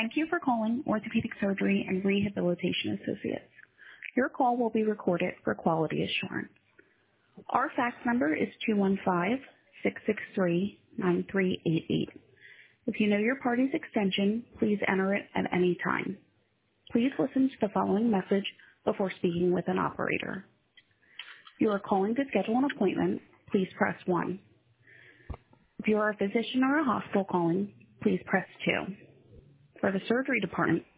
Thank you for calling Orthopedic Surgery and Rehabilitation Associates. Your call will be recorded for quality assurance. Our fax number is 215-663-9388. If you know your party's extension, please enter it at any time. Please listen to the following message before speaking with an operator. If you are calling to schedule an appointment, please press 1. If you are a physician or a hospital calling, please press 2. For the surgery department,